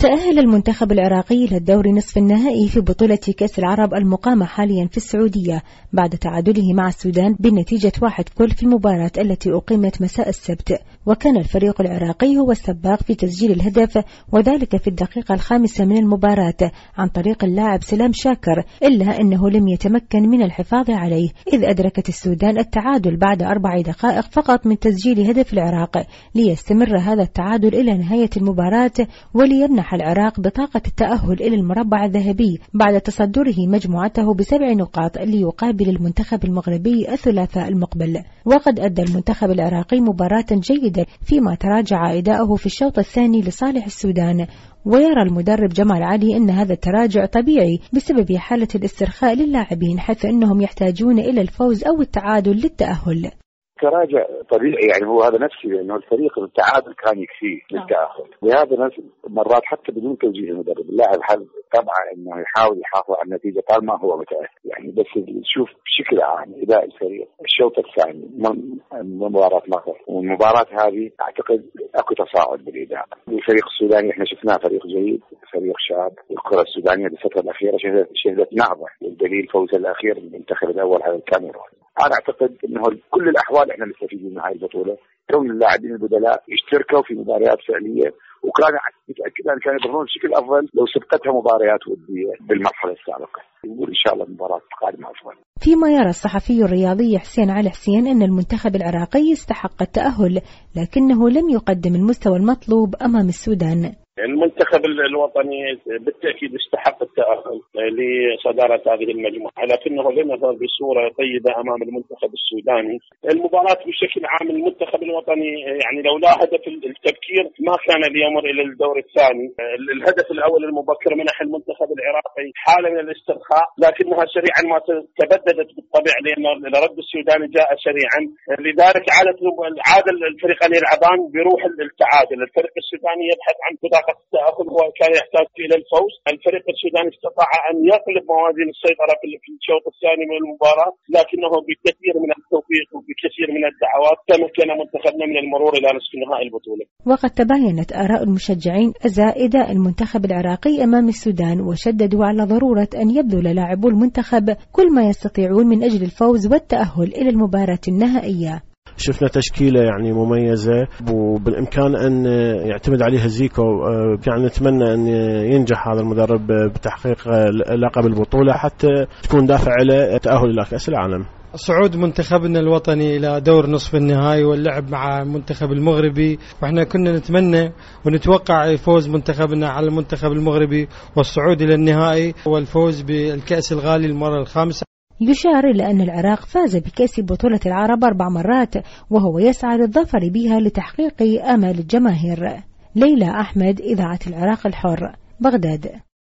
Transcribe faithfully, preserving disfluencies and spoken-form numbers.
تأهل المنتخب العراقي للدور نصف النهائي في بطولة كأس العرب المقامة حاليا في السعودية بعد تعادله مع السودان بنتيجة واحد كل في المباراة التي أقيمت مساء السبت. وكان الفريق العراقي هو السباق في تسجيل الهدف وذلك في الدقيقة الخامسة من المباراة عن طريق اللاعب سلام شاكر، إلا أنه لم يتمكن من الحفاظ عليه إذ أدركت السودان التعادل بعد أربع دقائق فقط من تسجيل هدف العراق ليستمر هذا التعادل إلى نهاية المباراة وليمنح العراق بطاقة التأهل إلى المربع الذهبي بعد تصدره مجموعته بسبع نقاط ليقابل المنتخب المغربي الثلاثاء المقبل. وقد أدى المنتخب العراقي مباراة جيدة فيما تراجع أداؤه في الشوط الثاني لصالح السودان، ويرى المدرب جمال علي أن هذا التراجع طبيعي بسبب حالة الاسترخاء للاعبين حيث أنهم يحتاجون إلى الفوز أو التعادل للتأهل. تراجع طبيعي، يعني هو هذا نفسي لأنه الفريق التعادل كان يكفيه للتأهل، وهذا نفس مرات حتى بدون توجيه المدرب اللاعب حل طبعا انه يحاول يحافظ على النتيجه طالما هو متأهل، يعني بس نشوف بشكل عام اداء الفريق الشوط الثاني من مباراه مصر والمباراه هذه اعتقد اكو تصاعد بالاداء. الفريق السوداني احنا شفناه فريق جيد، فريق شاب، والكره السودانيه بالفتره الاخيره شهدت شهدت نهضه، والدليل فوز الاخير بالمنتخب الاول هذا الكاميرون. أنا أعتقد أنه كل الأحوال إحنا نستفيد من هاي البطولة، كون اللاعبين البدلاء يشتركوا في مباريات فعلية، وكان متأكد أن كانوا يظهرون بشكل أفضل لو سبقتها مباريات ودية بالمرحلة السابقة. نقول إن شاء الله المباراة القادمة أفضل. فيما يرى الصحفي الرياضي حسين علي حسين أن المنتخب العراقي يستحق التأهل لكنه لم يقدم المستوى المطلوب أمام السودان. المنتخب الوطني بالتأكيد يستحق التأهل لصدارة هذه المجموعة، لكنه لم يظهر بصورة جيدة أمام المنتخب السوداني. المباراة بشكل عام المنتخب الوطني يعني لولا هدف التبكير ما كان ليمر إلى الدور الثاني. الهدف الأول المبكر منح المنتخب العراقي حالة من الاسترخاء، لكنها سريعا ما تبددت بالطبع لأن الرد السوداني جاء سريعا، لذلك عادت عاد الفريقين يلعبان بروح التعادل. الفريق السوداني يبحث عن التأهل هو كان يحتاج إلى الفوز. الفريق السوداني استطاع أن يقلب موازين السيطرة في الشوط الثاني من المباراة، لكنه بكثير من التوفيق وبكثير من الدعوات تمكن منتخبنا من المرور إلى نصف نهائي البطولة. وقد تباينت آراء المشجعين أزاء أداء المنتخب العراقي أمام السودان، وشددوا على ضرورة أن يبذل لاعبو المنتخب كل ما يستطيعون من أجل الفوز والتأهل إلى المباراة النهائية. شفنا تشكيلة يعني مميزة وبالإمكان أن يعتمد عليها زيكو، يعني نتمنى أن ينجح هذا المدرب بتحقيق لقب البطولة حتى تكون دافع له التأهل إلى كأس العالم. صعود منتخبنا الوطني إلى دور نصف النهائي واللعب مع المنتخب المغربي، وإحنا كنا نتمنى ونتوقع فوز منتخبنا على المنتخب المغربي والصعود إلى النهائي والفوز بالكأس الغالي المرة الخامسة. يشار إلى أن العراق فاز بكأس بطولة العرب أربع مرات وهو يسعى للظفر بها لتحقيق آمال الجماهير. ليلى أحمد، إذاعة العراق الحر، بغداد.